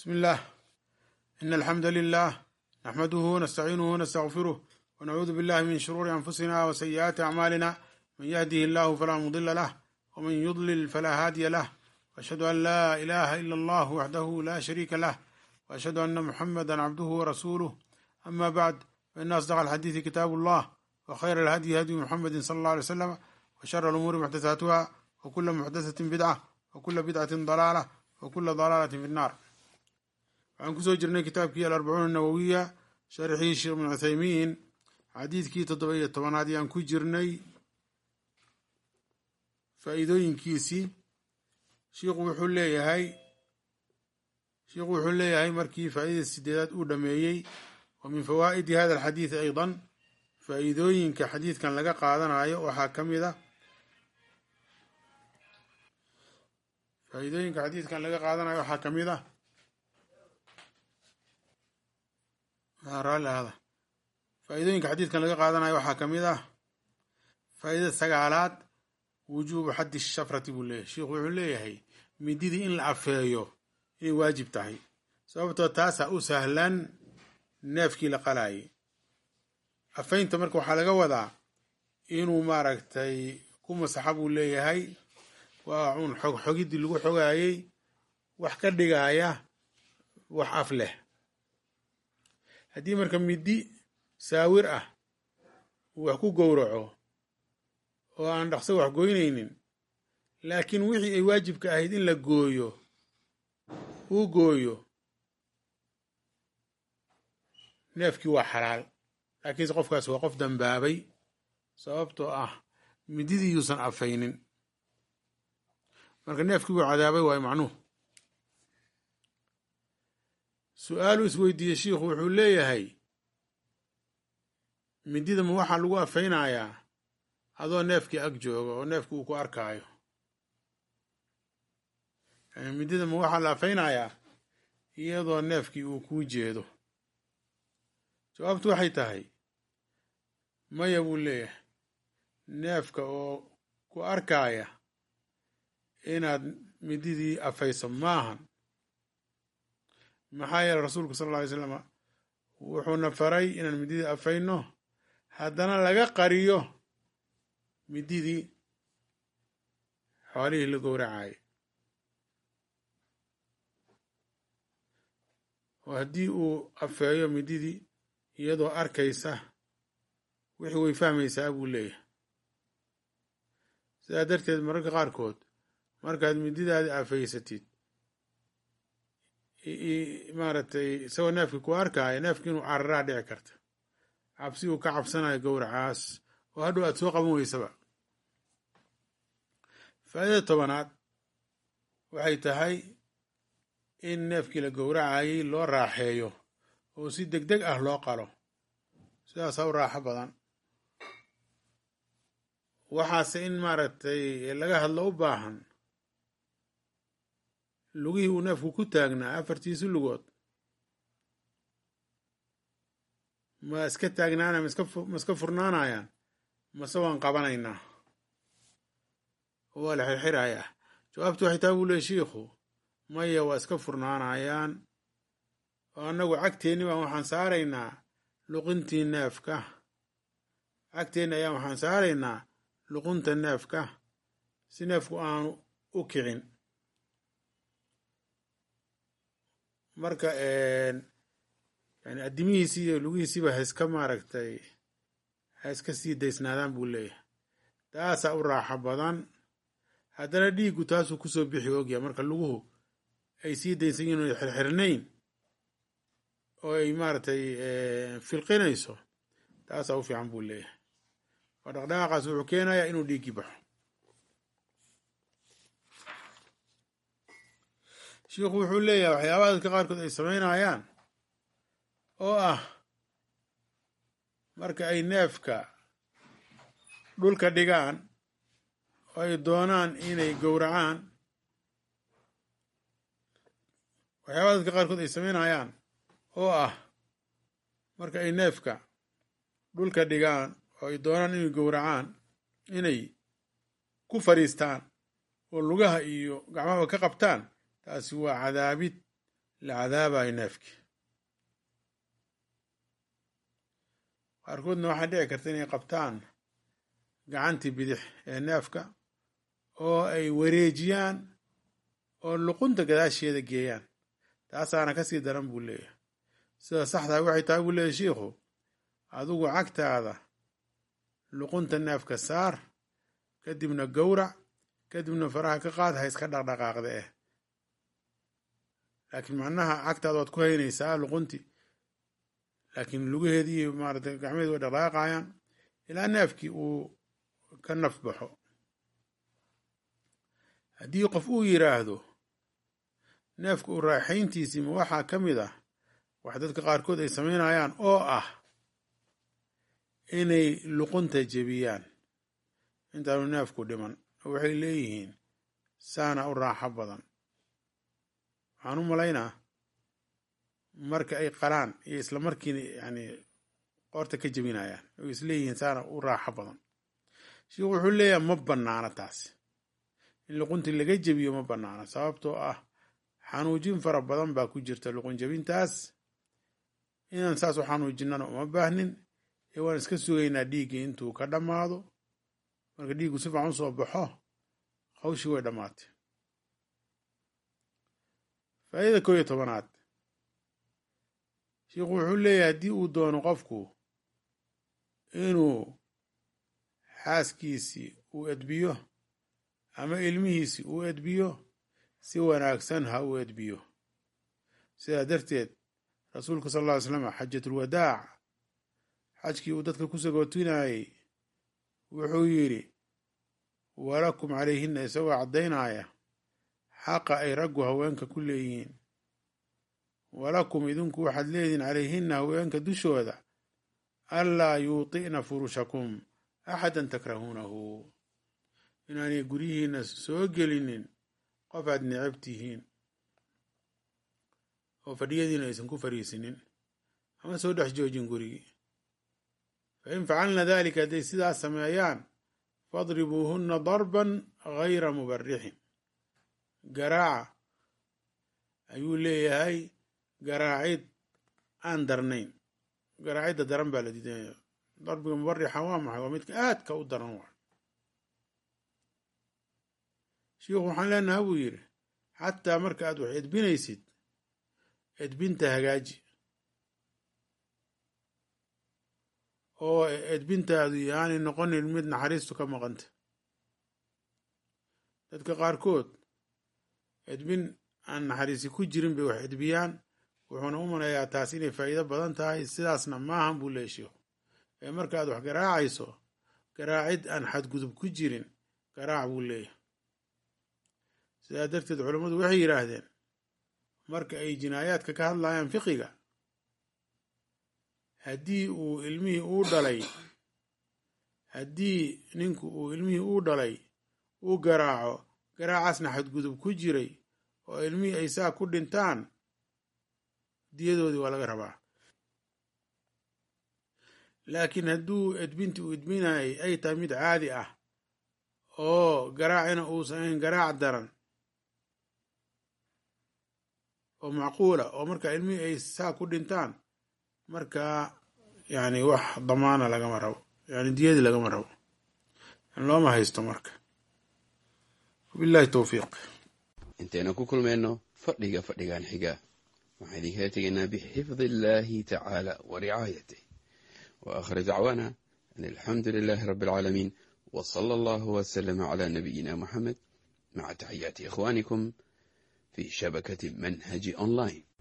بسم الله. إن الحمد لله نحمده ونستعينه ونستغفره ونعوذ بالله من شرور أنفسنا وسيئات أعمالنا، من يهده الله فلا مضل له ومن يضلل فلا هادي له، وأشهد أن لا إله إلا الله وحده لا شريك له، وأشهد أن محمدا عبده ورسوله. أما بعد، فإن أصدق الحديث كتاب الله، وخير الهدي هدي محمد صلى الله عليه وسلم، وشر الأمور محدثاتها، وكل محدثة بدعة، وكل بدعة ضلالة، وكل ضلالة في النار. waxaan kusoo jirnay kitaabkii al-40 nawawiya sharxii Sheekh Ibn Uthaymin xadiidkii 17 ayaan ku jirnay faa'iidooyinkiisii. sheekhu wuxuu leeyahay markii faa'iidada sideedaad uu dhameeyey, wa min fawaa'idi hada alxadiid aydan, faa'iidooyinka xadiidkan laga qaadanayo waxaa kamid ah faa'idada sagaalaad, wujuubu xaddi shafrati buu leeyahay. sheikhu wuxuu leeyahay mididii in la afeeyo inay waajib tahay, sababtoo taasaa u sahlan neefkii la qalaayay. afeynta marka waxaa laga wadaa inuu maaragtay ku masaxa buu leeyahay, waa un xogidii lagu xogaayey wax ka dhigaaya wax af leh. haddii marka midi saawir ah uu wax ku gowraco oo aan dhaqso wax goynaynin, laakiin wixii ay waajibka ahayd in la gooyo uu gooyo, neefkii waa xalaal. laakiinse qofkaas waa qof dambaabay, sababtoo ah mididii yuusan afaynin, marka neefkii wuu cadaabay waayo macnuhu. su-aaluu isweydiiyey shiikhu, wuxuu leeyahay midida ma waxaa lagu afaynayaa adoo neefkii ag jooga oo neefki uu ku arkaayo? yani midida ma waxaa la afaynayaa iyadoo neefkii uu kuu jeedo? jawaabtu waxay tahay maya buu leeyahay. neefka oo ku arkaaya inaad mididii afayso maahan. maxaa yeele rasuulku sal alla alay slam wuxuuna faray inaan mididii afayno, haddana laga qariyo mididii xoolihii la gowracayay. oo haddii uu afeeyo mididii iyadoo arkaysa wixii way fahmaysaa buu leeyahay. sidaa darteed mararka qaarkood markaad mididaadi afaysatid maaragtay isagoo neefkii ku arkaayo, neefkii inuu cararaa dhici karta, cabsi uu ka cabsanayo gowracaas oo hadhow aad soo qaban weysaba. faa'idada 10aad waxay tahay in neefkii la gowracayay loo raaxeeyo oo si deg deg ah loo qalo, sidaasaa u raaxo badan. waxaase in maaragtay laga hadlo u baahan lugihii uu neefku ku taagnaa, afartiisi lugood ma iska taagnaana ma iska furnaanayaan, mase waan qabanaynaa oo waa la xirxirayaa? jawaabtu waxay tahay buu leey shiikhu, maya waa iska furnaanayaan, oo annagu cagteenni baan waxaan saaraynaa luquntii neefka. cagteenni ayaan waxaan saaraynaa luqunta neefka si neefku aanu u kicin. marka yani addimihiisii iyo lugihiisiiba haiska maaragtay ha iska sii daysnaadaan buu leeyahay. taasaa u raaxo badan. haddana dhiiggu taasuu kusoo bixi ogya, marka luguhu ay sii daysan yihin o xirxirnayn oo ay maaragtay filqinayso, taasaa u fiican buu leeyahay. oo dhaqdhaqaaqaas wuxuu keenayaa inuu dhiiggii baxo. shiikhu wuxuu leeyahay waxyaabaha dadka qaarkood ay samaynayaan oo ah marka ay neefka dhulka dhigaan oo ay doonaan inay gowracaan, waxyaabaha dadka qaarkood ay samaynayaan oo ah marka ay neefka dhulka dhigaan oo ay doonaan inay gowracaan, inay ku fadhiistaan oo lugaha iyo gacmahaba ka qabtaan, taasi waa cadaabid la cadaabayo neefkii. qaarkoodna waxaa dhici karta inay qabtaan gacantii bidix ee neefka oo ay wareejiyaan oo luqunta gadaasheeda geeyaan. taasaana kasii daran buu leeyahay. sida saxdaa waxay tahay buu leeyahay shiikhu, adigu cagtaada luqunta neefka saar, kadibna gowrac, kadibna faraha ka qaad, ha iska dhaqdhaqaaqda laakiin macnaha cagtaada waad ku haynaysaa luqunti, laakiin lugaheedii iyo maaragtay gacmeheedi way dhaqdhaqaaqayaan ilaa neefkii uu ka naf baxo. haddii qof uu yiraahdo neefka u raaxayntiisii ma waxaa ka mid ah wax dadka qaarkood ay samaynayaan oo ah inay luqunta jebiyaan intaanu neefku dhiman, oo waxay leeyihiin saana u raaxo badan. waxaan u malaynaa marka ay qalaan iyo isla markiina yani qoorta ka jebinayaan oo isleeyihiin saana u raaxo badan. sheikhu wuxuu leeyahay ma banaana taasi, in luquntii laga jebiyo ma banaana, sababtoo ah xanuujin fara badan baa ku jirta luqun jebintaas. inaan saas u xanuujinnana uma baahnin, ee waan iska sugaynaa dhiiggii intuu ka dhammaado. marka dhiiggu si fiican u soo baxo, hawshii way dhammaatay. faa'idada 11aad, sheikhu wuxuu leeyahay haddii uu doono qofku inuu xaaskiisii uu edbiyo ama ilmihiisii uu edbiyo, si wanaagsan ha u edbiyo. sidaa darteed rasuulku sal alla ly slam xajatulwadaac, xajkii uu dadka ku sagootinayey, wuxuu yidhi walakum calayhinna, isagoo caddaynaya xaqa ay raggu haweenka ku leeyihiin. walakum idinku waxaad leedihiin calayhinna haweenka dushooda anlaa yuuti'na furushakum axadan takrahuunahu, inaanay guryihiinna soo gelinin qof aad necab tihiin oo fadhiyadiina aysan ku fariisinin ama soo dhex joojin gurigii. fain facalna dalika, hadday sidaas sameeyaan, fadribuuhunna darban gayra mubarixin, garaaca ayuu leeyahay, garaacid aan darnayn. garaacidda daran baa la diidaya. darbiga mubarixa waa maxay? waa midka aadka u daran waa. shiikhu waxaan leenaha buu yidhi, xataa marka aad wax edbinaysid, edbinta hagaaji, oo edbintaadu yaanay noqonin mid naxariistu ka maqanta. dadka qaarkood edbin aan naxariisi ku jirin bay wax edbiyaan, wuxuuna u maleeyaa taas inay faa'iido badan tahay. sidaasna maahan buu leeyahay sheikhu. ee markaad wax garaacayso, garaacid aan xadgudub ku jirin garaac buu leeyahay. sidaa darteed culammadu waxay yidhaahdeen, marka ay jinaayaadka ka hadlayaan fiqiga, haddii ninku uu ilmihii uu dhalay uu garaaco, garaacaasna xadgudub ku jiray, oo ilmihii ay saa ku dhintaan, diyadoodii waa laga rabaa. laakiin hadduu edbintii uu edbinayay ay tahay mid caadi ah, oo garaacina uusan ahayn garaac daran oo macquula, oo marka ilmihii ay saa ku dhintaan, markaa yani wax damaana lagama rabo, yani diyadii lagama rabo, looma haysto marka. wabillahi towfiiq. intayna ku kulmayno fadhigan xiga, waxaan idinkaga tegaynaa bixifdi illaahi tacaala wa ricaayatih, wa aakhir dacwaana an alxamdu lilaahi rabbi alcaalamiin, wa sala allahu wasalama calaa nabiyina muxamed, maca taxiyaati ikhwaanikum fi shabakati manhaji online.